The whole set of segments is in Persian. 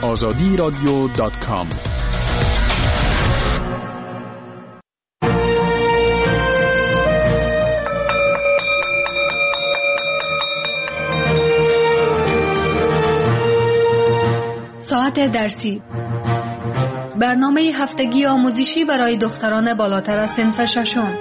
azadiradio.com. ساعت درسی، برنامه هفتگی آموزشی برای دختران بالاتر از صنف ششم.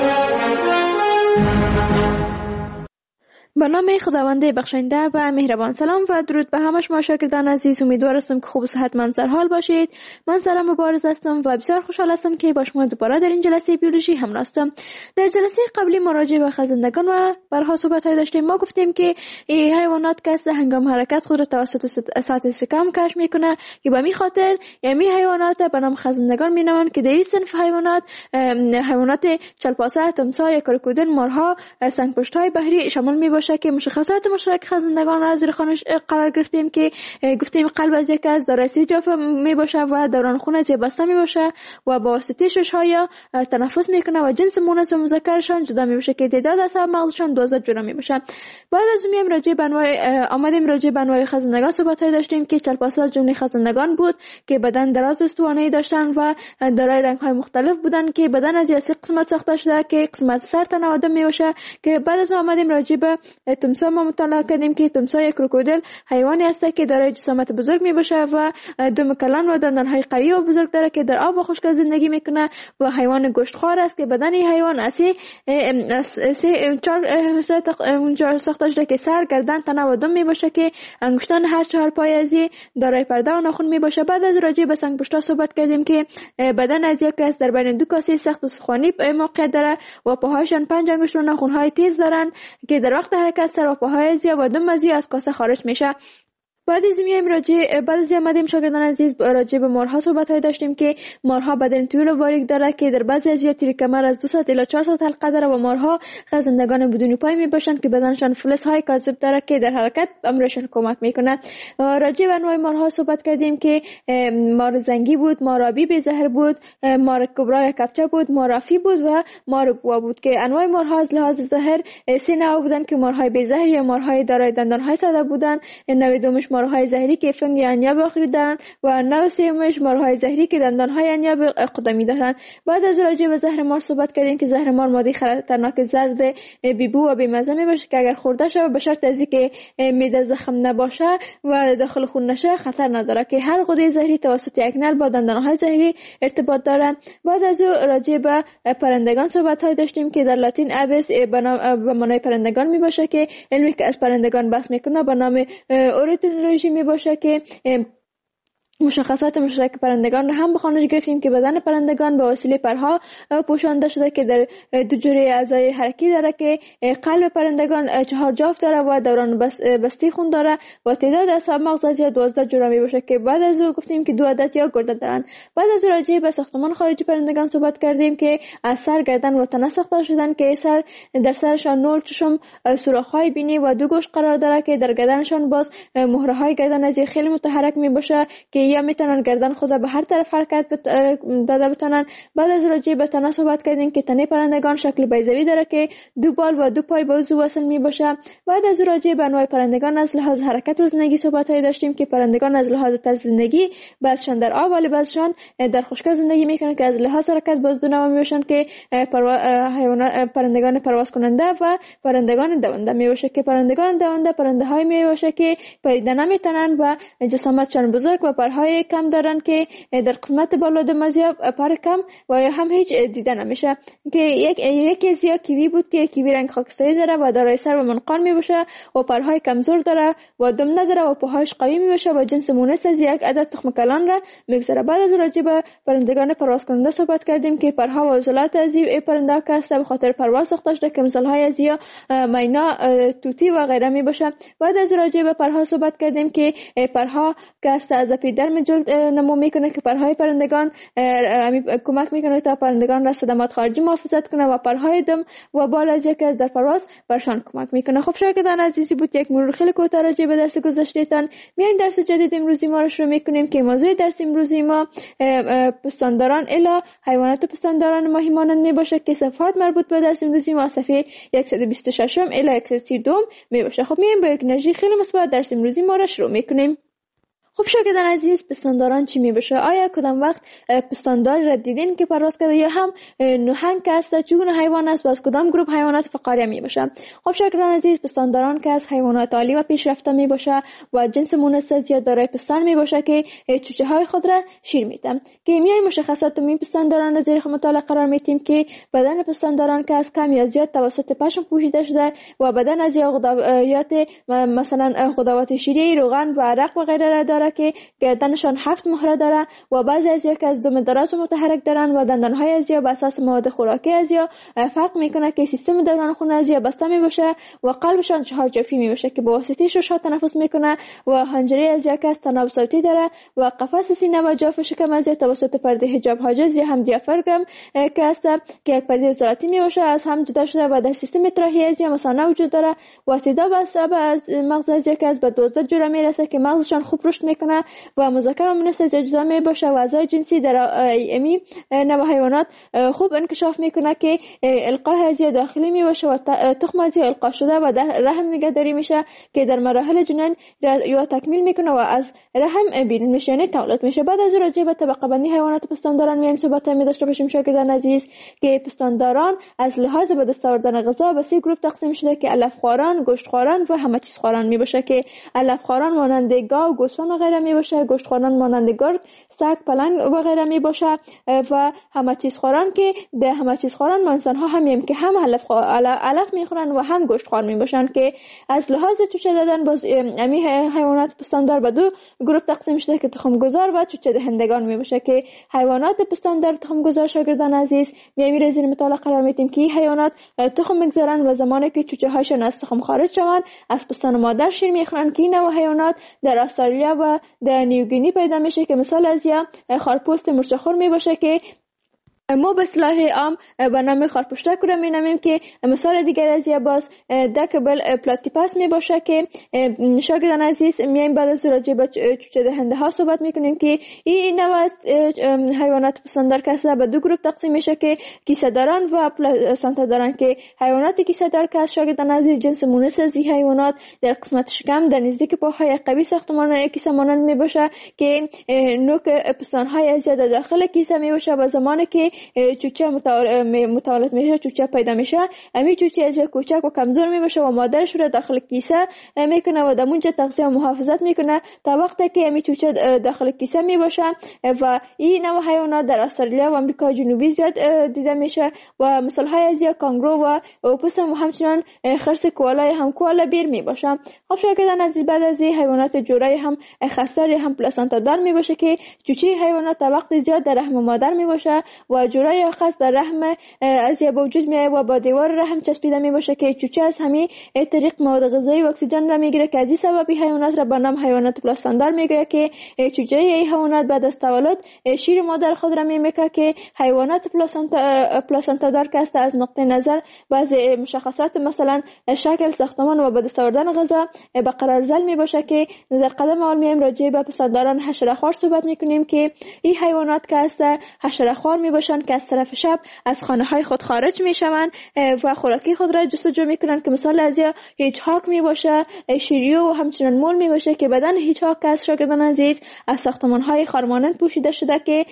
به نام خداوند بخشنده و مهربان. سلام و درود به همه شما شاگردان عزیز. امیدوار هستم که خوب و صحتمند سرحال باشید. من سارا مبارز هستم و بسیار خوشحال هستم که با شما دوباره در این جلسه بیولوژی همراه هستم. در جلسه قبلی ما راجع به خزندگان و برها صحبت‌های داشتیم. ما گفتیم که حیوانات که هنگام حرکت خود را توسط سطح شکم کش میکنه که به همین خاطر یعنی حیوانات به نام خزندگان مینامند که در این صنف حیوانات چلپاسه، تمساح، کروکودیل، مارها، سنگ‌پشت‌های بحری شامل میباشد که مشخصات مشترک خزندگان را زیر خوانش قرار گرفتیم که گفتیم قلب از یک از دارای 3 جاف می باشه و دوران خون از بسته می باشه و با واسطه شش‌ها یا تنفس میکنه و جنس مؤنث و مذکرشان جدا می باشه که تعداد اعصاب مغزشان 12 جوره می باشه. بعد از اون راجع به انواع خزندگان صحبت داشتیم که چلپاسه از جمله خزندگان بود که بدن دراز و استوانه‌ای داشتن و دارای رنگ‌های مختلف بودن که بدن از 3 قسمت ساخته شده که قسمت سر، تن و آدم می باشه. که بعد از اون راجع به تمساح ما مطالعه کردیم که تمساح یک کروکودیل حیوانی است که دارای جسامت بزرگ می باشه و دم کلان و دندانهای قوی و بزرگ داره که در آب و خشک زندگی میکنه و حیوان گوشتخوار است که بدن این حیوان اونجا ساخته شده که سر، گردن، تن و دم می باشه که انگشتان هر 4 پای از دارای پرده و ناخن می باشه. بعد از راجع به سنگ‌پشت‌ها صحبت کردیم که بدن از یک کس در بین 2 کاسه سخت و سخوانی موقعیت داره و پاهایشان 5 انگشت و ناخن‌های تیز دارن که در وقت حرکت سر و پاهای زیا و دم از از کاسه خارج میشه. بعد از آمدیم شاگردان عزیز راجع به مارها صحبت‌های داشتیم که مارها بدن طویل و باریک داره که در بعضی از تیر کمر از 2 سانتی الی 4 سانتی حلقه داره و مارها خزندگان بدون پای میباشند که بدنشان فلزهای کاذب داره که در حرکت امرشان کمک میکنه. راجع به انواع مارها صحبت کردیم که مار زنگی بود، مار آبی بی زهر بود، مار کبرا یا کبچه بود، مار افی بود و مار بوا بود که انواع مارها از لحاظ زهر 3 نوع بودن که مارهای بی زهر یا مارهای دارای دندانهای ساده بودن، نوع دومش مارهای زهری که فنگ یا انیاب آخری دارن و نوع سومش مارهای زهری که دندانهای انیاب قدمی دارن. بعد از راجع به زهر مار صحبت کردیم که زهر مار ماده خطرناک زرد بیبو و بیمزه میباشه که اگر خورده شه به شرط از اینکه معده زخم نباشه و داخل خون نشه خطر نداره که هر غده زهری توسط یک نل با دندانهای زهری ارتباط داره. بعد از راجع به پرندگان صحبت های داشتیم که در لاتین ابس به معنای پرندگان میباشه که علمی که از پرندگان بحث میکنه به نام اورنیتولوژی می باشه که مشخصات مشترک پرندگان را هم به خوانش گرفتیم که بدن پرندگان به وسیله پرها پوشانده شده که در 2 جوره اعضای حرکی داره که قلب پرندگان 4 جاف داره و دوران بسته خون داره و تعداد اعصاب مغز از 12 جوره می باشه که بعد از او گفتیم که 2 عدد یا گرده دارن. بعد از راجع به ساختمان خارجی پرندگان صحبت کردیم که از سر، گردن و تنه ساخته شدن که در سرشان 0 چشم، سوراخ‌های بینی و 2 گوش قرار داره که در گردنشان باز مهره‌های گردن از خیلی متحرک می باشه که یا میتونن گردن خود به هر طرف حرکت داده بتونن. بعد از راجع به تنه صحبت کردیم که تنه پرندگان شکل بیضوی داره که 2 بال و 2 پای به عضو وصل می باشه. بعد از راجع به انواع پرندگان از لحاظ حرکت و زندگی صحبت‌های داشتیم که پرندگان از لحاظ طرز زندگی بعضشان در آب ولی بعضشان در خشک زندگی میکنن که از لحاظ حرکت باز 2 نوع میباشن که پرندگان پرواز کننده و پرندگان دونده میباشه که پرندگان دونده پرنده‌های میباشه که پریدن نمیتونن و جسامتشان بزرگ و پرهای کم دارن که در قسمت بالا دمازیاب پر کم و یا هم هیچ دیده نمیشه. که یکی از کیوی بود که کیوی رنگ خاکستری داره و دارای سر و منقار میباشه و پرهای کمزور داره و دم نداره و پاهاش قوی میباشه و جنس مونس از 1 عدد تخم کلان را میگذاره. بعد از راجع به پرندگان پرواز کننده صحبت کردیم که پرها و عضلات از این پرنده که است به خاطر پرواز ساخته شده که مثالهای از یا مینا، توتی و غیره میباشه. بعد از راجع به پرها صحبت کردیم که پرها که است از اپیدرم جلد نمو میکنه که پرهای پرندگان کمک میکنه تا پرندگان را صدمات خارجی محافظت کنه و پرهای دم و بال از یک از در پرواز برشان کمک میکنه. خب شاگردان عزیزی بود یک مرور خیلی کوتاه راجع به درس گذشتهتان. میایم درس جدید امروزی ما رو شروع میکنیم که موضوع درس امروزی ما پستانداران الی حیوانات پستانداران ماهی مانند میباشه که صفحات مربوط به درس امروزی ما صفحه 126 الی 132 میباشه. خب میایم با یک انرژی خیلی مثبت درس امروزی ما رو شروع میکنیم. خب شاگردان عزیز، پستانداران چی می باشه؟ آیا کدام وقت پستاندار را دیدین که پرواز کرده یا هم نهنگ که است؟ چگونه حیوان است و از کدام گروه حیوانات فقاریه می باشه؟ خب شاگردان عزیز، پستانداران که از حیوانات عالی و پیشرفته می باشه و جنس مونس یا دارای پستان می باشه که چوچه های خود را شیر میده. که میای مشخصات می پستانداران را زیر مطالعه قرار میتیم که بدن پستانداران که از کم یا زیاد توسط پشم پوشیده شده و بدن از غدوات مثلا غدوات شیری، روغن و عرق و غیره داره که گردنشان 7 مهره داره و بعضی از که از دم دراز و متحرک دارن و دندانهای از به اساس مواد خوراکی از فرق میکنه که سیستم دوران خون از بسته می باشه و قلبشان 4 جوفی می باشه که به واسطه ششها تنفس میکنه و حنجره از که از تناب صوتی داره و قفس سینه و جاف شکم از توسط پرده حجاب حاجز یا هم دیافراگم که است که یک پرده عضلاتی می باشه از هم جدا شده و در سیستم تراهی از مثانه وجود داره و صدا از مغز از که از به 12 جوره میرسه که مغزشان خوب رشد میکنه و مذکر و مؤنث جدا می باشه و اعضای جنسی در امی نوع حیوانات خوب انکشاف میکنه که القاح از داخلی می باشه و تخم از القاح شده و در رحم نگهداری میشه که در مراحل جنین یا تکمیل میکنه و از رحم بیرون میشه، یعنی تولد میشه. بعد از راجع به طبقه بندی حیوانات پستانداران میایم صحبت می داشته باشیم شاگردان عزیز که پستانداران از لحاظ به دست آوردن غذا به 3 گروه تقسیم شده که علف خواران، گوشت خواران و همه چیز خواران می باشه که علف خواران مانند گاو، گوسفند و غیره می باشه، گوشت خواران مانند گرگ، سگ، پلنگ و غیره می باشه و همه چیز خواران که ده همه چیز خواران ما انسان ها همیم که هم علف میخورن و هم گوشت خوار می باشن که از لحاظ چوچه دادن باز امی حیوانات پستاندار به 2 گروه تقسیم شده که تخم گذار و چوچه دهندگان می باشه که حیوانات پستاندار تخم گذار شاگردان عزیز میایم زیر مطالعه قرار میدیم که حیوانات تخم میگذارن و زمانی که چوچه هاشون از تخم خارج شوند از پستان مادر شیر میخورن که این نوع حیوانات در استرالیا و در نیوگینی پیدا میشه که مثال از یا خارپوست مرچخور می باشه که ما به اصطلاح عام به نام خارپشتک رو می‌نامیم که مثال دیگر از یا باز دکبل پلاتیپاس می باشه که شاگردان عزیز میایم بعد از راجع به چوچه دهنده ها صحبت میکنیم که این نوع از حیوانات پستاندار که به 2 گروه تقسیم میشه که کیسه داران و پلاسنتا دارن که حیوانات کیسه دار که شاگردان عزیز جنس مونس از این حیوانات در قسمت شکم در نزدیک پاهای قوی ساختمان کیسه مانند می باشه که نوک پستان های از در داخل کیسه می باشه و زمانی که چوچه متولد میشه چوچه پیدا میشه امی چوچه از کوچک و کمزور می باشه و مادرش رو داخل کیسه میکنه و در اونجا تغذیه و محافظت میکنه تا وقتی که امی چوچه داخل کیسه می باشه و این نوع حیوانات در استرالیا و آمریکا جنوبی زیاد دیده میشه و مثال های از کانگرو و اوپوس و همچنان خرس کوالای هم کولا بیر می باشه. خب شاگردان عزیز بعد از حیوانات جوره هم خستر هم پلاسنتا دار می باشه که چوچه حیوانات تا وقت زیاد در رحم مادر می باشه و جوره یا خاص در رحم از یا وجود میاد و با دیوار رحم چسبیده می باشه که چوچه از همین طریق مواد غذایی و اکسیژن را میگیره که از این سبب حیوانات را به نام حیوانات پلاساندار میگه که چوچه ای حیوانات بعد از تولد شیر مادر خود را میمکه که حیوانات پلاسانتا دار که است از نقطه نظر بعضی مشخصات مثلا شکل ساختمان و به دست آوردن غذا به قرار زل می باشه که در قدم اول میایم راجع به پستانداران حشره‌خوار صحبت میکنیم که این حیوانات که است حشره‌خوار می باشن که از طرف شب از خانه های خود خارج می شوند و خوراکی خود را جستجو میکنن که مثال از هیچهاک می باشه، شیریو و همچنان مول می باشه که بدن هیچهاک از شاگردان عزیز از ساختمان های خارمانند پوشیده شده که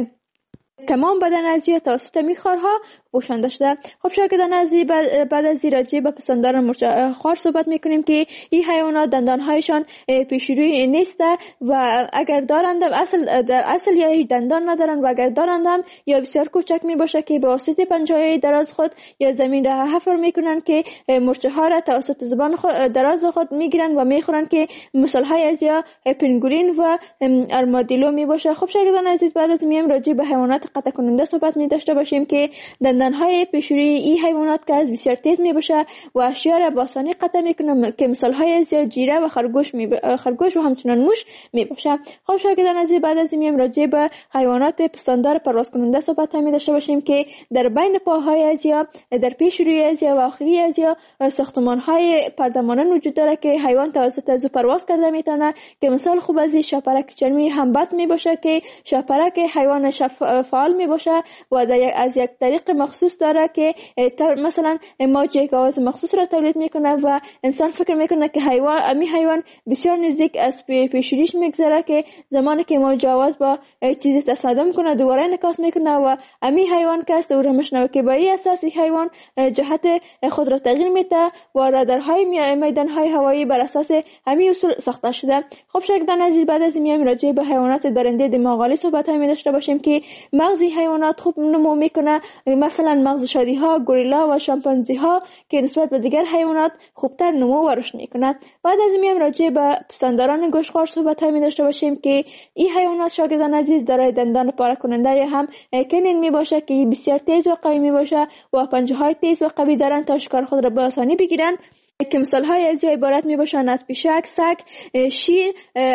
تمام بدن از توسط میخوارها پوشانده شده. خب شاگردان عزیز بعد از راجع به پستانداران مرچخوار صحبت میکنیم که این حیوانات دندانهایشان پیشروی نیست و اگر دارند در اصل یا هیچ دندان ندارند و اگر دارند هم یا بسیار کوچک می باشه که به واسطه پنجه‌های دراز خود یا زمین را حفر میکنن که مرچه ها را توسط زبان خود دراز خود میگیرن و میخورن که مثال های از یا پنگولین و ارمادیلو می باشه. خب شاگردان عزیز بعد از میام راجع به حیوانات قطع کننده صحبت می داشته باشیم که دندانهای پیشروی این حیوانات که از بسیار تیز می باشه و اشیا را با آسانی قطع میکنه که مثال های از جیره و خرگوش و همچنان موش می باشه. خب شاگردان عزیز بعد از میام راجع به حیوانات پستاندار پرواز کننده صحبت می داشته باشیم که در بین پاهای از یا در پیشروی از یا و آخری از یا ساختمان های پردمانان وجود داره که حیوان توسط از پرواز کرده میتونه که مثال خوب از شاپرک چرمی همبت می باشه که شاپرک حیوان فعال می باشه و از یک طریق مخصوص داره که مثلا موج یک آواز مخصوص را تولید میکنه و انسان فکر میکنه که حیوان بسیار نزدیک از پیشونیش میگذره که زمانی که موج آواز با چیزی تصادم کنه دوباره انعکاس میکنه و حیوان که است او را میشنوه که با این اساس حیوان جهت خود را تغییر میده و رادارهای میدانهای هوایی بر اساس همین اصول ساخته شده. خب شاگردان عزیز، بعد از میایم راجع به حیوانات دارنده دماغ صحبت‌های می داشته باشیم که مغز حیوانات خوب نمو میکنه. مثلا مغز شادی ها، گوریلا و شامپانزی ها که نسبت به دیگر حیوانات خوبتر نمو و رشد میکنه. بعد از میایم راجع به پستانداران گوشتخوار صحبت‌های می داشته باشیم که این حیوانات شاگردان عزیز دارای دندان پاره کننده یا هم کنین می باشه که بسیار تیز و قوی می باشه و پنجه‌های تیز و قوی دارن تا شکار خود را به آسانی بگیرن، که مثال‌های از عبارت میباشند از پیشک، سگ، شیر،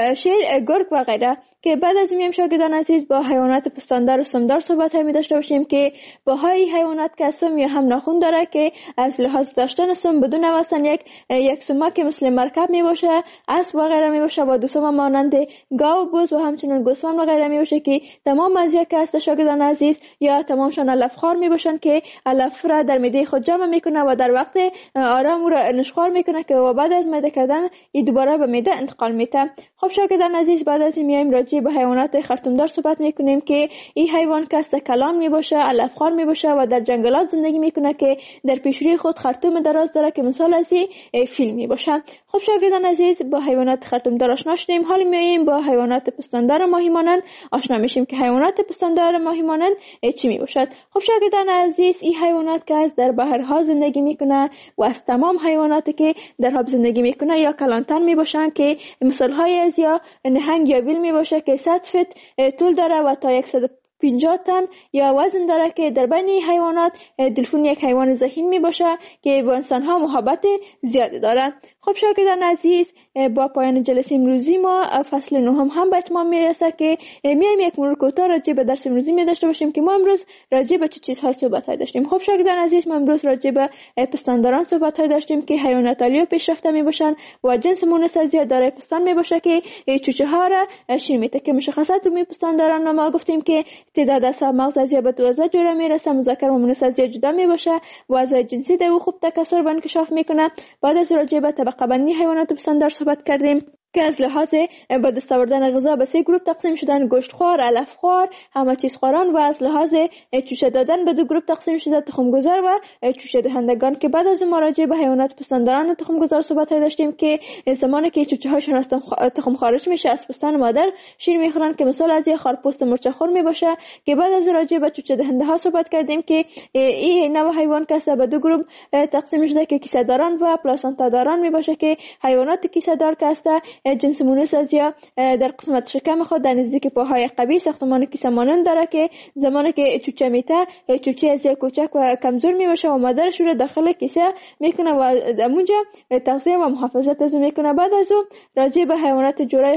گرگ و غیره. که بعد از میایم شاگردان عزیز با حیوانات پستاندار و سمدار صحبت‌های می داشته باشیم که باهای حیوانات که سم یا هم ناخن داره که از لحاظ داشتن سم بدون مثلا یک سمک مثل مرکب می باشه، اسب و غیره می باشه و دو سم مانند گاو، بز و همچنین گوسفند و غیره می باشه که تمام از یک است شاگردان عزیز یا تمامشان علفخوار می باشن که علف را در معده خود جمع میکنه و در وقت آرام را نشخوار میکنه که و بعد از معده کردن این دوباره به معده انتقال میده. خب شاگردان عزیز، بعد از میایم راجع به حیوانات خرطومدار صحبت میکنیم که این حیوان کس کلان میباشه، علفخوار میباشه و در جنگلات زندگی میکنه که در پیشروی خود خرطوم دراز داره که مثال از فیل میباشه. خب شاگردان عزیز، با حیوانات خرطومدار آشنا شدیم. حالا میایم با حیوانات پستاندار ماهی مانند آشنا میشیم که حیوانات پستاندار ماهی مانند چی میباشد. خب شاگردان عزیز، این حیوانات که از در بحرها زندگی میکنه و از تمام حیواناتی که در آب زندگی میکنه یا کلانتر میباشن که مثال های از یا نهنگ یا بیل میباشه که 100 فت طول داره و تا 150 تن یا وزن داره که در بین حیوانات دلفین یک حیوان ذهین می باشه که با انسان ها محبت زیادی داره. خب شاگردان عزیز، با پایان جلسه امروزی ما فصل 9 هم به اتمام میرسه که میایم یک مرور کوتاه راجع به درس امروزی می داشته باشیم که ما امروز راجع به چه چیزهای صحبت های داشتیم. خب شاگردان عزیز، ما امروز راجع به پستانداران صحبت های داشتیم که حیوانات عالی و پیشرفته می باشن و جنس مونس از زیاد دارای پستان می باشه که چوچه ها را شیر میده که مشخصات می پستانداران ما گفتیم که تعداد اعصاب مغز از به 12 جوره میرسه، مذکر و مؤنث از جدا می باشه و اعضای جنسی در او خوب تکثر و انکشاف میکنه. بعد از راجع به طبقه بندی حیوانات پستاندار صحبت کردیم که از لحاظ به دست آوردن غذا به 3 گروه تقسیم شدن: گوشتخوار، علفخوار، همه چیز خواران. و از لحاظ چوچه دادن به 2 گروه تقسیم شده: تخمگذار و چوچه دهندگان. که بعد از مراجعه به حیوانات پستانداران و تخمگذار صحبت داشتیم که زمانی که چوچه هاشون از تخم خارج میشه از پستان مادر شیر میخورن که مثال از خارپوست مرچخور میباشه. که بعد از راجعه به چوچه دهنده ها صحبت کردیم که این نوع حیوان که به 2 گروه تقسیم شده که کیسه داران و پلاسانتا داران میباشه که حیوانات کیسه دار که جنس مونس از یا در قسمت شکم خود در نزدیک پاهای قوی ساختمان کیسه مانند داره که زمانی که چوچه میته چوچه از کوچک و کمزور میباشه و مادرش رو داخل کیسه میکنه و اونجا تغذیه و محافظت از میکنه. بعد از اون راجع به حیوانات جورای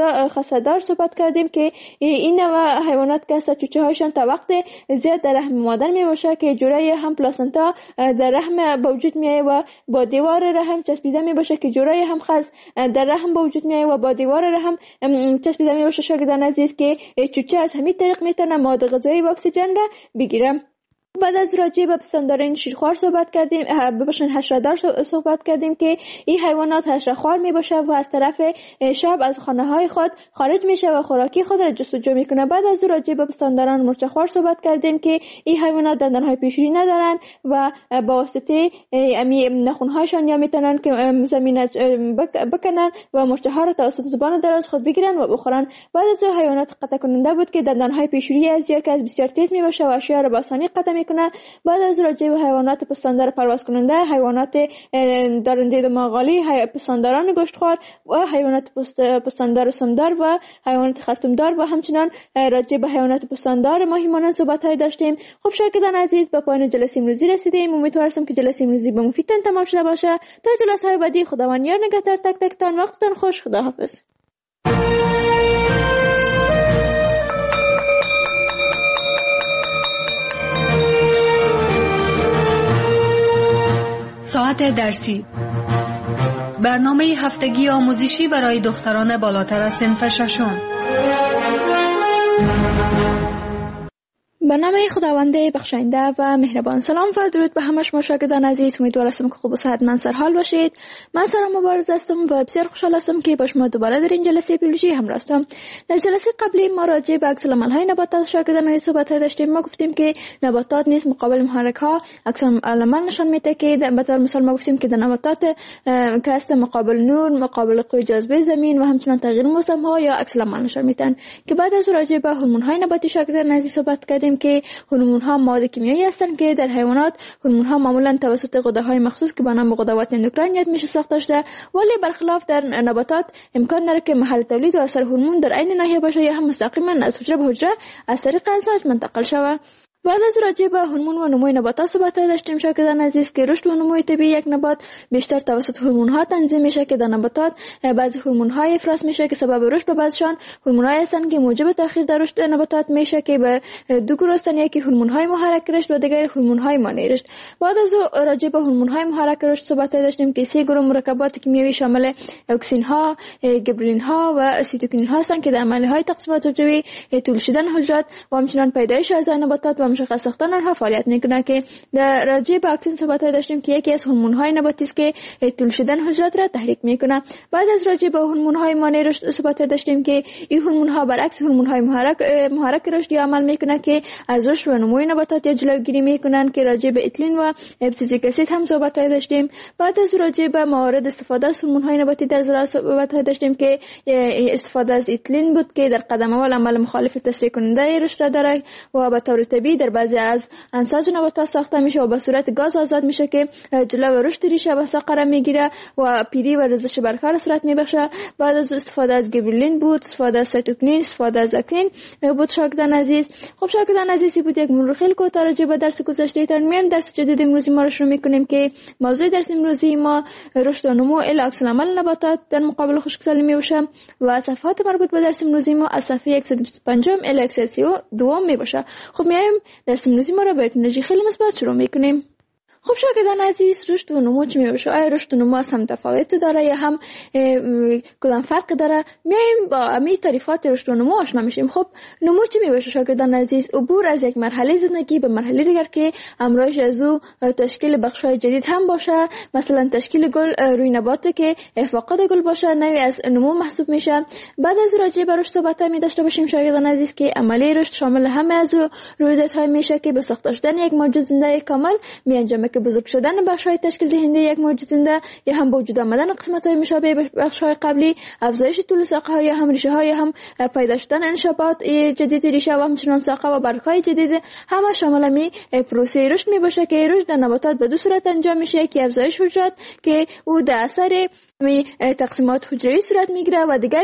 خسدار صحبت کردیم که این نوع حیوانات که چوچه هاشون تا وقت زیاد در رحم مادر میباشه که جورای هم پلاسنتا در رحم به وجود میایه و با دیوار رحم چسبیده میباشه که جورای هم خز در رحم به وجود میایه و با دیوار رحم چسبیده میباشه. شاگردان عزیز، که چوچه از همین طریق میتونه مواد غذایی و اکسیژن را بگیره. بعد از راجع به پستانداران شیرخوار صحبت کردیم، ببخشید حشره‌دار صحبت کردیم که این حیوانات حشره‌خوار میباشه و از طرف شب از خانه‌های خود خارج میشه و خوراکی خود را جستجو میکنه. بعد از راجع به پستانداران مرچخوار صحبت کردیم که این حیوانات دندان‌های پیشونی ندارن و با واسطه نخون‌هایشان یا میتونن که زمین بکنن و مرچه‌ها را توسط زبان دراز خود بگیرن و بخورن. بعد از حیوانات قطع کننده بود که دندان‌های پیشونی از یک از بسیار تیز میباشه و اشیاء را با آسانی قطع کنه. بعد از راجع به حیوانات پستاندار پرواز کننده، حیوانات دارنده دماغالی، پستانداران گوشتخوار و حیوانات پستاندار سمدار و حیوانات خرطومدار و همچنان راجع به حیوانات پستاندار ماهی مانند صحبت‌های داشتیم. خب شاگردان عزیز، به پایان جلسه امروزی رسیدیم. امیدوارم که جلسه امروزی به مفیدتان تمام شده باشه. تا جلسه‌های بعدی خداوند یار نگهدار تک تکتان. وقتتان خوش. خداحافظ. ساعت درسی، برنامه هفتگی آموزشی برای دختران بالاتر از صنف 6. به نام خداوند بخشاینده و مهربان. سلام و درود به همه شما شاگردان عزیز. امیدوار هستم که خوب و صحتمند سرحال باشید. من سارا مبارز هستم و بسیار خوشحال هستم که با شما دوباره در این جلسه بیولوژی همراه هستم. در جلسه قبلی ما راجع به عکس العمل‌های نباتات شاگردان عزیز صحبت داشتیم. ما گفتیم که نباتات نیز مقابل محرک‌ها عکس العمل نشان میده که به طور مثال ما گفتیم که در نباتات که است مقابل نور، مقابل قوه جاذبه زمین و همچنین تغییر موسم‌ها یا عکس العمل نشان میدن. که بعد از راجع به هورمون‌های نباتی شاگردان عزیز صحبت کردیم که هورمون‌ها مواد کیمیایی هستند که در حیوانات هورمون‌ها معمولاً توسط غده‌های مخصوص که به نام غدوات اندوکراین یاد میشه ساخته شده، ولی برخلاف در نباتات امکان داره که محل تولید و اثر هورمون در عین ناحیه باشه یا هم مستقیما از حجره به حجره از طریق امزاج منتقل شود. بعد از راجع به هورمون و نموی نباتات صحبت داشتیم شاگردان عزیز که رشد و نموی طبیعی یک نبات بیشتر توسط هورمون‌ها تنظیم میشه که در نباتات بعضی هورمون‌های افراز میشه که سبب رشد و بعضیشان هورمون‌های هستند که موجب تأخیر در رشد نباتات میشه که به دو گروه هستند، یکی هورمون‌های محرک رشد و دیگر هورمون‌های مانع رشد. بعد از راجع به هورمون‌های محرک رشد صحبت داشتیم که سه گروه مرکبات کیمیایی شامل اکسین‌ها، گبرلین‌ها و سیتوکین‌ها هستند که در عمل‌های تقسیمات حجروی، طول شدن حجرات و همچنین پیدایش اعضای نباتات و مشخص ساختن آنها فعالیت میکنند. که در راجع به اکسین صحبت داشتیم که یکی از هورمون‌های نباتی است که طول شدن حجرات را تحریک میکنه. بعد از راجع به هورمون‌های مانع رشد صحبت داشتیم که این هورمون‌ها برعکس هورمون‌های محرک رشد عمل میکنند که از رشد و نموی نباتات جلوگیری میکنند که راجع به اتیلین و ابسیزیک اسید هم صحبت داشتیم. بعد از راجع به موارد استفاده از هورمون‌های نباتی در زراعت صحبت داشتیم که استفاده از اتیلین بود که در قدم اول عمل مخالف تسریع کننده رشد داره و به طور طبیعی در بعضی از انساج نباتات ساخته میشه و به صورت گاز آزاد میشه که جلو رشد ریشه و ساق قرار میگیره و پیری و ریزش برگ‌ها صورت میبخشه. بعد از استفاده از گبرلین بود، استفاده از سیتوکینین، استفاده از اکتین بود شاگردان عزیز. خب شاگردان عزیز بود یک مرور خیلی کوتاه راجع به درس گذشته تان میام. درس جدید امروزی ما رو شروع میکنیم که موضوع درس امروزی ما رشد و نمو عکس العمل نباتات در مقابل خشکسالی میباشه و صفحات مربوط به درس امروزی ما از صفحه 125 الی 132 میباشه. خب میایم درس امروزی ما رو با انرژی خیلی مثبت شروع میکنیم. خب شاگردان عزیز، رشد و نمو چی میشه؟ آیا رشد و نمو هم تفاوت داره یا هم کدام فرق داره؟ میایم با امی تعریفات رشد و نمو آشنا میشیم. خب نمو چی میشه شاگردان عزیز؟ عبور از یک مرحله زندگی به مرحله دیگر که همراهش از او تشکیل بخش‌های جدید هم باشه، مثلا تشکیل گل روی نبات که فاقد گل باشه، نوعی از نمو محسوب میشه. بعد از راجع به رشد صحبت می داشته باشیم شاگردان عزیز که عملی رشد شامل همه از رویدادهای میشه که به ساخته شدن یک موجود زنده کامل میانجامه که بزرگ شدن بخش‌های تشکیل دهنده یک موجود زنده یا هم به وجود آمدن قسمت‌های مشابه بخش‌های قبلی، افزایش طول ساقه‌ها یا هم ریشه‌ها یا هم پیدا شدن انشابات جدید ریشه و همچنین ساقه و برگ‌های جدید، همه شامل می پروسه رشد میباشه که رشد در نباتات به دو صورت انجام میشه که افزایش حجرات که او در اثر تقسیمات حجروی صورت میگیره و دیگر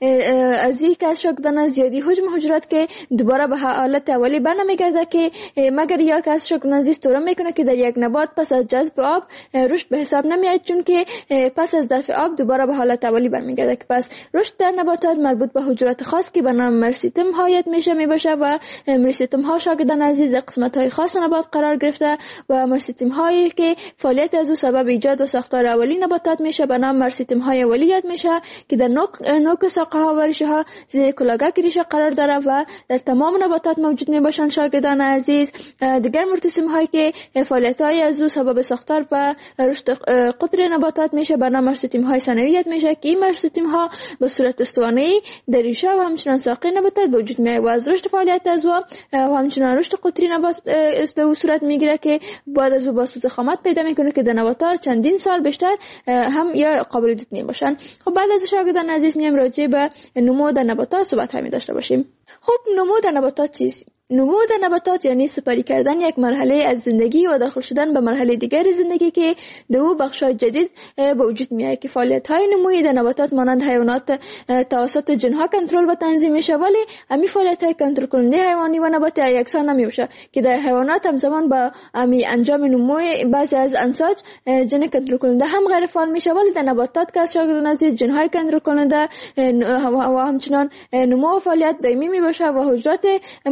از یک از شاگردان زیادی حجم حجرات که دوباره به حالت اولی برنمیگرده که مگر یک از شاگردان زیست طور میکنه که در یک نبات پس از جذب آب رشد به حساب نمیاد، چون که پس از دفع آب دوباره به حالت اولی برمیگرده. که پس رشد در نباتات مربوط به حجرات خاص که به نام مرسیتم هایت میشه میباشه و مرسیتم ها شاگردان عزیز قسمت های خاص نبات قرار گرفته و مرسیتم هایی که فعالیت از او سبب ایجاد و ساختار اولی نباتات میشه به نام مرسیتم های اولیت میشه که در نوک ساقه ها و ریشه ها زیر کلاگک ریشه قرار داره و در تمام نباتات موجود میباشند شاگردان عزیز. دیگر مرتسم هایی که فعالیت های از او سبب ساختار و رشد قطر نباتات میشه به نام مرسیتم های ثانویت میشه که این مرسیتم ها به صورت استوانه‌ای در ریشه و همچنین ساقه نباتات به وجود میاد و از رشد فعالیت از و همچنین رشد قطری نبات به صورت میگیره که بعد از او بسوط خامات پیدا میکنه که در نباتات چندین سال بیشتر هم یا قابل دید میباشن. خب بعد از شاگردان عزیز میام راجع به نمو در نباتات صحبت می داشته باشیم. خب نمو در نباتات چیست؟ نمو در نباتات یعنی سپری کردن یک مرحله از زندگی و داخل شدن به مرحله دیگر زندگی که در او بخش‌های جدید به وجود میاد که فعالیت‌های نمویی در نباتات مانند حیوانات توسط جنها کنترل و تنظیم میشه، ولی همین فعالیت‌های کنترل کننده حیوانی و نباتی یکسان نمیشه که در حیوانات همزمان با همین انجام نموی بعضی از انساج جن کنترل کننده هم غیر فعال میشه، ولی در نباتات که شاگردان عزیز جنهای کنترل کننده و همچنان نمو و فعالیت دائمی میباشه و حجرات مرسیتم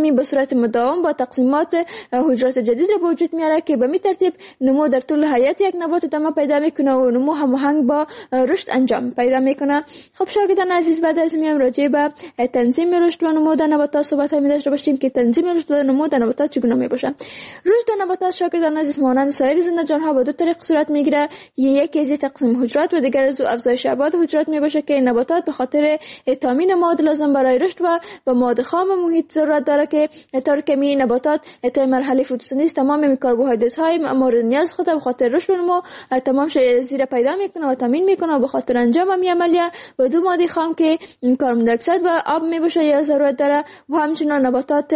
می به صورت مداوم با تقسیمات حجرات جدید را به وجود میاره که به می ترتیب نمو در طول حیات یک نبات ادامه پیدا میکنه و نمو هماهنگ با رشد انجام پیدا میکنه. خب شاگردان عزیز، بعد از میام راجع به تنظیم رشد و نمو در نباتات صحبت می داشته باشیم که تنظیم رشد و نمو در نباتات چگونه می باشه. رشد در نباتات شاگردان عزیز مانند سایر زنده جان ها به دو طریق صورت میگیره، یکی از تقسیم حجرات و دیگر از افزایش ابعاد حجرات می باشه که نباتات به خاطر تامین مواد لازم برای رشد و به مواد خام محیط ضرورت داره که طور که می نباتات تا مرحله فتوسنتز تمام کربوهیدرات های مورد نیاز خود به خاطر رشد و نمو تمام زیر پیدا میکنه و تامین میکنه و به خاطر انجام می عملیه و دو ماده خام که کربن دی اکساید و آب می باشه یا ضرورت داره. و همچنین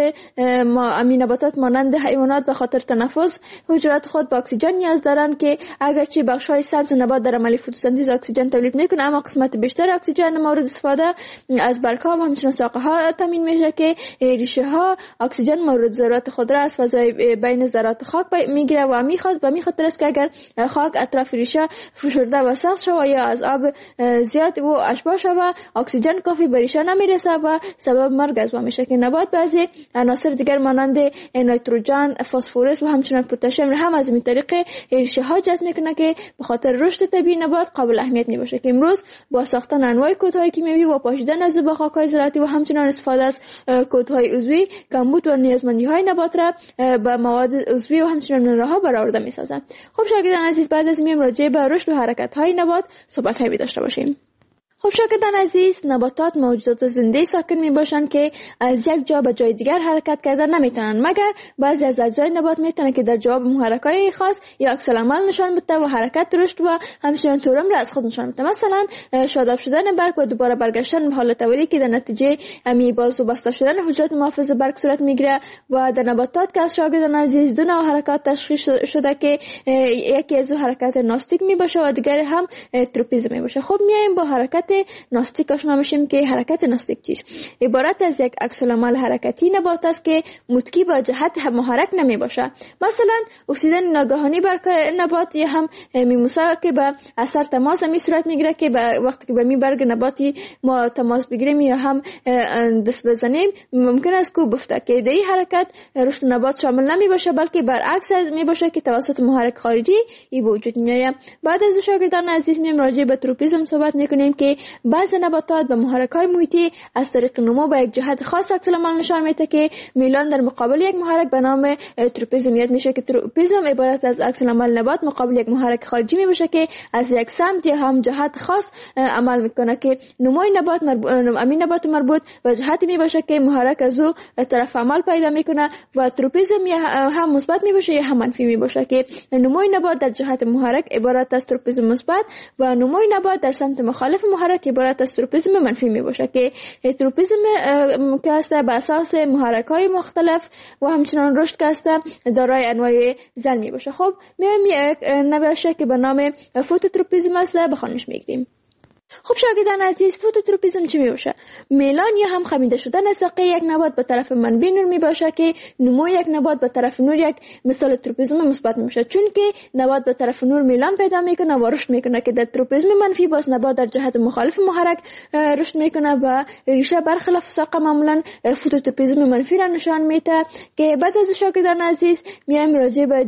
نباتات مانند حیوانات به خاطر تنفس حجرات خود با اکسیژن نیاز دارند که اگرچه بخش‌های سبز نبات در عمل فتوسنتز اکسیژن تولید میکنه، اما قسمت بیشتر اکسیژن مورد استفاده از برگ‌ها و همچنین ساقه‌ها تامین میشه که ریشه ها اکسیژن مورد ضرورت خود را از فضای بین ذرات خاک میگیره و میخواد است که اگر خاک اطراف ریشه فشرده و سخت شود یا از آب زیاد و اشباح شود، اکسیژن کافی به ریشه نمیرسه و سبب مرگ از میشه که نبات بعضی عناصر دیگر مانند نیتروژن، فسفرس و همچنین پتاسیم هم از این طریق ریشه ها جذب میکنه که به خاطر رشد طبیعی نبات قابل اهمیت میباشه که امروز با ساختن انواع کودهای کیمیایی و پاشیدن از خاک‌های زراعتی و همچنین استفاده از کودهای عضوی کمبود و نیازمندی‌های نبات را به مواد عضوی و همچنین منرال‌ها برآورده می‌سازند. خب شاگردان عزیز، بعد از میام راجع به رشد و حرکت‌های نبات صحبت‌هایی داشته باشیم. خب شاگردان عزیز، نباتات موجودات زنده ساکن می باشند که از یک جا به جای دیگر حرکت کردن نمیتونن، مگر بعضی از اجزای نبات میتونن که در جواب محرک‌های خاص یا عکس العمل نشان بده و حرکت رشد و همچنین تورم را از خود نشان بده. مثلا شاداب شدن برگ و دوباره برگشتن به حالت اولی که در نتیجه باز و بسته شدن حجرات محافظ برگ صورت میگیره. و در نباتات که از شاگردان عزیز دو نوع حرکات تشخیص شده که یکی از حرکت ناستیک می باشه و دیگری هم تروپیزم می باشه. خب میایم با حرکت ناستیک آشنا میشیم که حرکت ناستیک چیست؟ عبارت از یک عکس العمل حرکتی نبات است که متکی با جهت محرک نمی باشه. مثلا افتیدن ناگهانی بر نبات یا هم میموسا که به اثر تماس می صورت میگیره که وقتی که به می برگ نباتی ما تماس بگیریم یا هم دست بزنیم ممکن است که بفته که در این حرکت رشد نبات شامل نمی باشه، بلکه برعکس از می باشه که توسط محرک خارجی ای به وجود میآید. بعد از شاگردان عزیز میم راجع به تروپیزم صحبت میکنیم که بعضی نباتات به محرک‌های محیطی از طریق نمو به یک جهت خاص عکس العمل نشان میده که میلان در مقابل یک محرک به نام تروپیزم یاد میشه که تروپیزم عبارت از عکس العمل نبات مقابل یک محرک خارجی میباشه که از یک سمت یا هم جهت خاص عمل میکنه که نموی نبات مربوط به جهتی میباشه که محرک از او طرف عمل پیدا میکنه و تروپیزم یا هم مثبت میباشه یا هم منفی میباشه که نموی نبات در جهت محرک عبارت از تروپیزم مثبت و نموی نبات در سمت مخالف محرک عبارت از تروپیزم منفی می باشه که تروپیزم که است بر اساس محرک‌های مختلف و همچنان رشد که است دارای انواع زن می باشه. خب میایم یک نباشه که به نام فوتوتروپیزم است بخوانش میگیریم. خب شاگردان عزیز، فوتوتروپیزم چی می باشه؟ میلان یا هم خمیده شدن ساقه یک نبات به طرف منبع نور می باشه که نمو یک نبات به طرف نور یک مثال تروپیزم مثبت می باشه، چون که نبات به طرف نور میلان پیدا میکنه و رشد میکنه که در تروپیزم منفی باز نبات در جهت مخالف محرک رشد میکنه و ریشه برخلاف ساقه معمولا فوتوتروپیزم منفی را نشان میده. که بعد از شاگردان عزیز میایم راجع به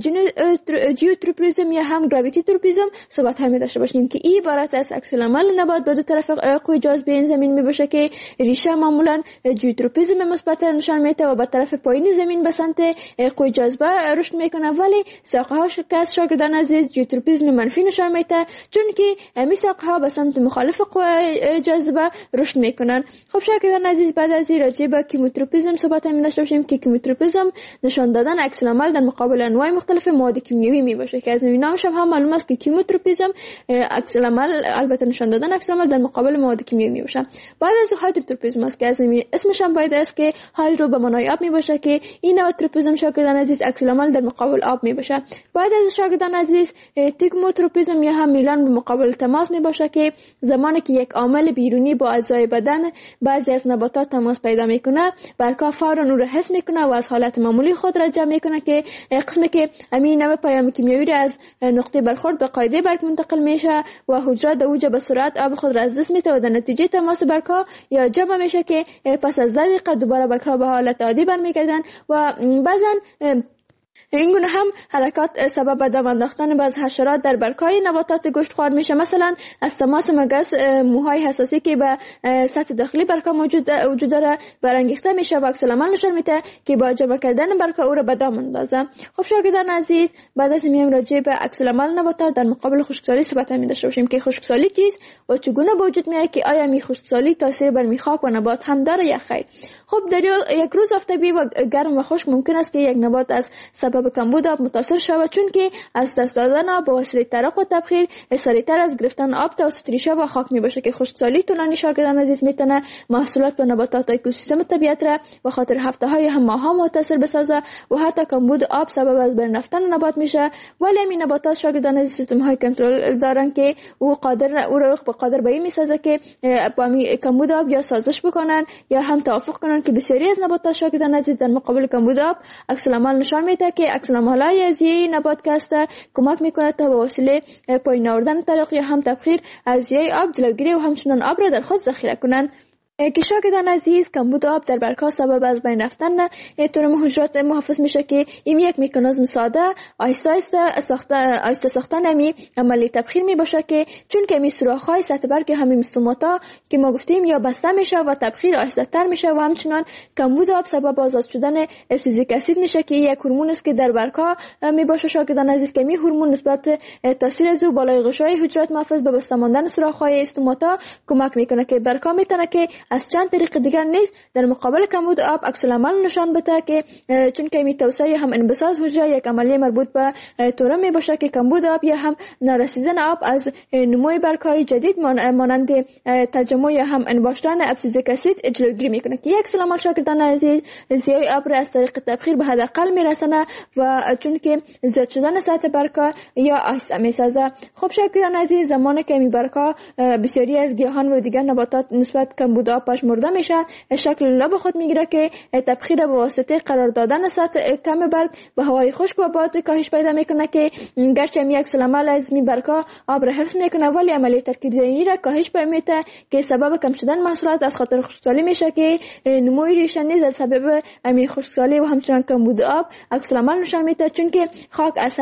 جیوتروپیزم یا هم گراویتی تروپیزم صحبت می داشته باشیم که این عبارت از عکس العمل به دو طرف قوی جاذبه این زمین می باشه که ریشه معمولا جیوتروپیزم مثبت نشان میده و به طرف پایین زمین به سمت قوی جاذبه رشد میکنه، ولی ساقه ها از شاگردان عزیز جیوتروپیزم منفی نشان میده، چون که این ساقه ها به سمت مخالف قوی جاذبه رشد میکنن. خب شاگردان عزیز، بعد از این راجع به کیموتروپیزم صحبت می داشته باشیم که کیموتروپیزم نشان دادن عکس العمل در مقابل انواع مختلف مواد کیمیایی می باشه که از نامش هم معلوم است که کیموتروپیزم عکس العمل البته نشان دادن عکس العمل در مقابل مواد کیمیایی می باشه. بعد از هایدروتروپیزم است که از اسمش هم باید است که هایدرو به معنای آب می باشه که این نوع تروپیزم شاگردان عزیز عکس العمل در مقابل آب می باشه. بعد از شاگردان عزیز تیگموتروپیزم یا هم میلان به مقابل تماس می باشه که زمانی که یک عامل بیرونی با اعضای بدن بعضی از نباتات تماس پیدا میکنه، برگ‌ها فوراً اون را حس میکنه و از حالت معمولی خود را جمع میکنه که قسمی که امین نوع پیام کیمیایی را از نقطه برخورد به قاعده برگ منتقل میشه و حجرات در اوج به سرعت طلب خود را از دست میده و در نتیجه تماس برگ‌ها یا جمع میشه که پس از 10 دقیقه دوباره برگ‌ها به حالت عادی برمیگردن و بعضا این گونه هم حرکات سبب دام انداختن بعض حشرات در برگ‌های نباتات گوشتخوار میشه. مثلا از تماس مگس موهای حساسی که به سطح داخلی برگ‌ها وجود داره برانگیخته میشه و عکس العمل نشون میده که با جمع کردن برگ‌ها او را به دام اندازه. خب شاگردان عزیز، بعد از میایم راجع به عکس العمل نباتات در مقابل خشکسالی صحبت می داشته باشیم که خشکسالی چیست و چگونه به وجود میاد، که آیا می خشکسالی تاثیر بر میخک و نبات هم داره یا خیر. خب در یک روز آفتابی و گرم و خشک ممکن است که یک نبات از سبب کمبود آب متاثر شود، چون که از دست دادن آب به وسیله ترق و تبخیر سریعتر از گرفتن آب توسط ریشه و خاک میباشه که خشکسالی طولانی شاگردان عزیز میتونه محصولات و نباتات اکوسیستم طبیعت را به خاطر هفته‌های هم ماه‌ها متاثر بسازه و حتی کمبود آب سبب از بین رفتن نبات میشه. ولی این نباتات شاگردان عزیز سیستم‌های کنترل دارن که او قادر به این میسازه که با کمبود آب یا سازش بکنن یا هم توافق کنن، که بسیاری از نباتات شاگردان عزیز در مقابل کمبود آب عکس العمل نشان میده که عکس العمل‌های از این نبات که است کمک میکنه تا به وسیله پایین آوردن ترق یا هم تبخیر از یای آب جلوگیری و همچنان آب را در خود ذخیره کنند. که شاگردان عزیز کمبود آب در برگ‌ها سبب از بین رفتن تورم حجرات محافظ میشه که این یک مکانیزم ساده آهسته ساختن عملی تبخیر می باشه، که چون که می سوراخ‌های سطح برگ همین استوماتا که ما گفتیم یا بسته میشه و تبخیر آهسته تر میشه و همچنان کمبود آب سبب آزاد شدن ابسیزیک اسید میشه که یک هورمون است که در برگ‌ها می باشه شاگردان عزیز، که می هورمون نسبت تاثیر از او بالای غشای حجرات محافظ به بسته ماندن سوراخ‌های استوماتا کمک میکنه که برگ‌ها میتونه که از چند طریق دیگر نیز در مقابل کمبود آب عکس العمل نشان بده، که چون که می توسعه هم انبساط حجره یک عملیه مربوط به تورم می باشه که کمبود آب یا هم نرسیدن آب از نموی برگ‌های جدید مانند تجمع یا هم انباشتن ابسیزیک اسید جلوگیری میکنه، که یک عکس العمل شاگردان عزیز زیای آب را از طریق تبخیر به حداقل میرسونه و چون که زیاد شدن سطح برگ‌ها یا آهسته میسازه. خب شاگردان عزیز، زمانی که می برگ‌ها بسیاری از گیاهان و دیگر نباتات نسبت کمبود آب پژمرده میشه، شکل لب خود میگیره که تبخیر به واسطه قرار دادن سطح کم برگ به هوای خشک و باد کاهش پیدا میکنه، که گرچه یک عکس العمل از می برگ‌ها آب را حفظ میکنه ولی عملیه ترکیب‌زایی را کاهش میده که سبب کم شدن محصولات از خاطر خشکسالی میشه، که نموی ریشه نیز از سبب همین خشکسالی و همچنان کمبود آب عکس العمل نشان میده، چون که خاک از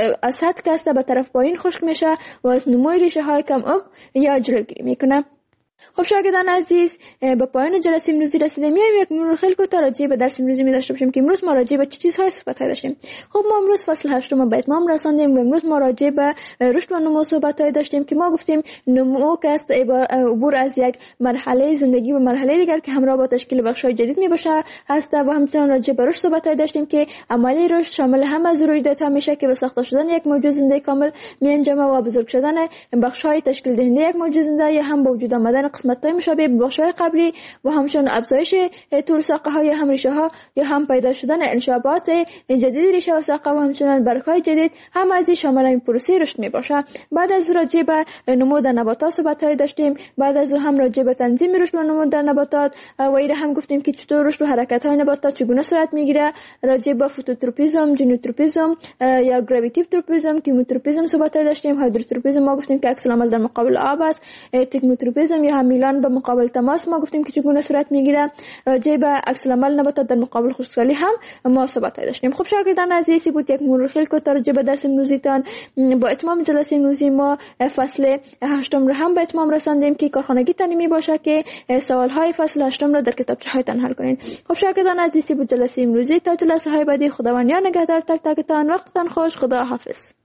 سطح کسته به طرف پایین خشک میشه و از نموی ریشه های کم آب یا جلوگیری میکنه. خب شاگردان عزیز، به پایان جلسه امروزی رسیدیم. یک مرور خیلی کوتاه راجع به درس امروزی می داشته باشیم که امروز ما راجع به چه چیزهای صحبت داشتیم. خب ما امروز فصل 8 به اتمام رساندیم و امروز ما راجع به رشد و نمو صحبت داشتیم که ما گفتیم نمو که است عبور از یک مرحله زندگی به مرحله دیگر که همراه با تشکیل بخش‌های جدید می باشه هست، و همچنین راجع به رشد صحبت داشتیم که عملی رشد شامل هم از رویدادها میشه که به ساخته شدن یک موجود زنده کامل می انجامه و بزرگ شدن بخش‌های تشکیل دهنده یک موجود زنده یا هم به وجود آمدن قسمت‌های مشابه به بخش‌های قبلی و همچنین افزایش طول ساقه‌های هم ریشه‌ها یا هم پیدا شدن انشابات جدید ریشه و ساقه و همچنین برگ‌های جدید هم از شامل این پروسه رشد می‌باشه. بعد از راجع به نمو در نباتات صحبت‌های داشتیم. بعد از هم راجع به تنظیم رشد و نمو در نباتات و ایره هم گفتیم که چطور رشد و حرکت‌های نباتات چگونه صورت می‌گیره. راجع به فوتوتروپیزم، جنوتروپیزم یا گراویتیو تروپیزم، کیموتروپیزم صحبت‌های داشتیم. هایدروتروپیزم ما گفتیم که عکس العمل در مقابل آب است. تیکموتروپیزم یا هم میلان به مقابل تماس ما گفتیم که چگونه صورت میگیره. راجع به عکس العمل نباتات در مقابل خشکسالی هم ما صحبت داشتیم. خب شاگردان عزیزی بود یک مرور خیلی کوتاه راجع به درس امروزیتان. با اتمام جلسه امروزی ما فصل 8 را هم به اتمام رساندیم که کارخانگی تانی می باشه که سوال‌های فصل 8 را در کتابچه‌هایتان حل کنید. خب شاگردان عزیزی بود جلسه امروزی. تا جلسه های بعدی خداوند نگهدار تک تکتان. وقتتان خوش. خدا حافظ.